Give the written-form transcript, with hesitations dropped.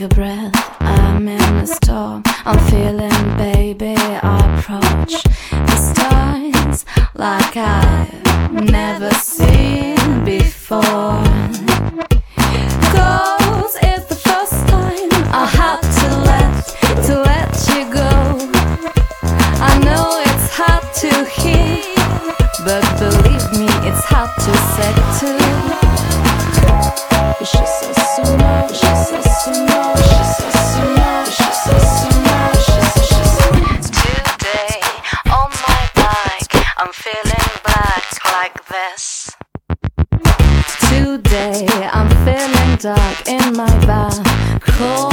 your breath, I'm in a storm. I'm feeling, baby, I approach the stars like I've never seen before. 'Cause it's the first time I had to let you go. I know it's hard to hear, but believe me, it's hard to say too. She says so much, she says so much, she says so much, she says so much, she says. Today on my bike, I'm feeling black like this. Today I'm feeling dark in my back. Cold